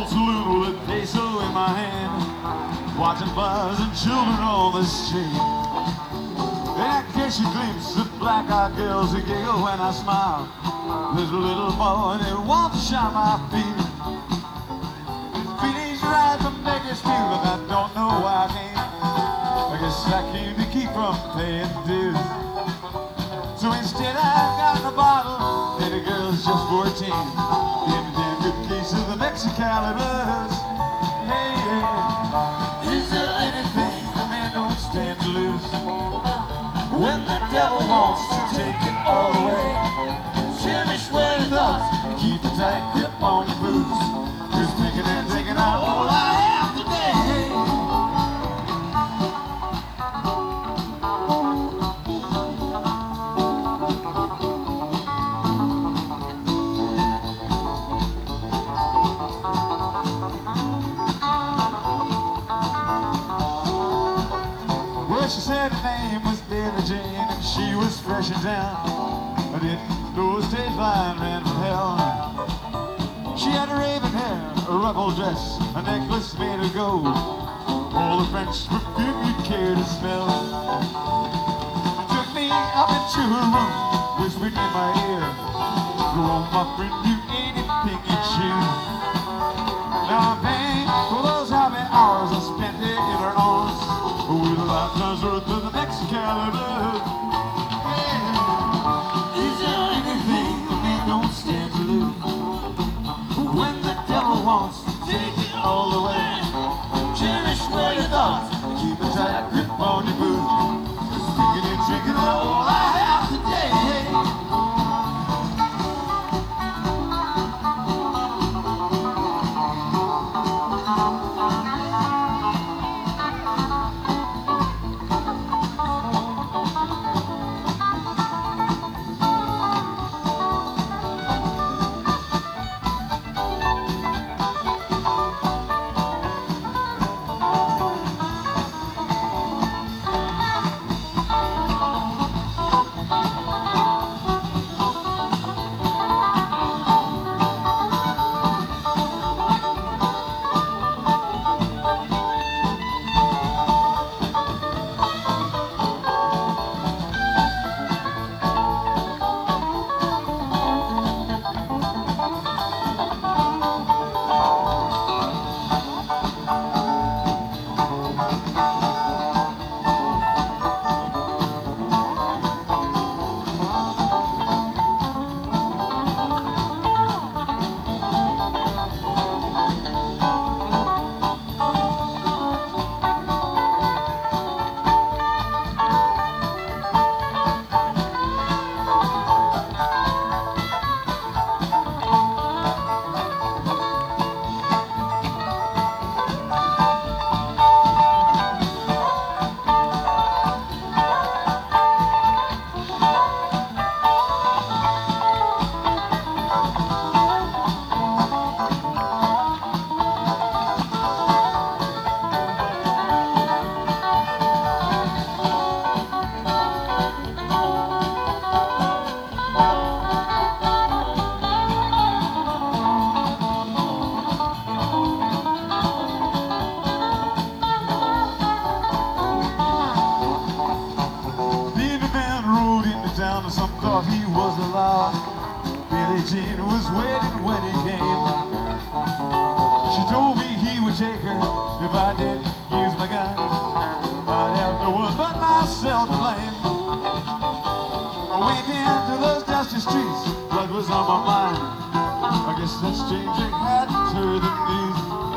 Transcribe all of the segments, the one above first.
saloon with a peso in my hand, watching bars and children on the street. And I catch a glimpse of black-eyed girls who giggle when I smile. There's a little boy that wants to shine my feet. Feelings rise from Bakersfield, but I don't know why I came. I guess I came to keep from paying dues. So instead I've got a bottle, and the girl's just 14. Give me a damn good case of the Mexicalibus. Hey, hey, is there anything a man don't stand to lose? When the devil wants to take it all away, cherish where your thoughts, keep a tight grip on the booze. Just taking and taking all I have today. Well, she said her name was Billie Jane, and she was fresh in town. I didn't know a stage line ran from hell. She had raven hair, a ruffled dress, a necklace made of gold, all the French perfume you care to smell. Took me up into her room, whispered in my ear, "Go on, my friend, you ain't anything you choose." Now I'm paying for those happy hours I spent there in her arms, with a lifetime's worth of the Mexicalibus. Yeah. Is there anything a man don't stand to lose? When the devil wants to take it all away, cherish where your thoughts, keep a tight grip on your boots. Speaking and drinking all I have today. Some thought he was alive. Billie Jean was waiting when he came. She told me he would take her if I didn't use my gun. I'd have no one but myself to blame. I went into those dusty streets, blood was on my mind. I guess that stranger hadn't heard the news,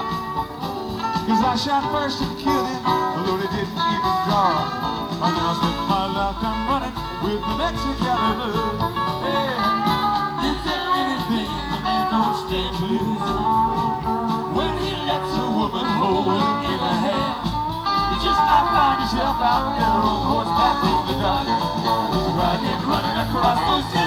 'cause I shot first and killed him, although they didn't even draw. I now spent my lifetime running with the Mexicalibus. Yeah. Is there anything a man don't stand to lose? When he lets a woman hold him in her hand, you just might find yourself out there on horseback in the dark, riding and running across those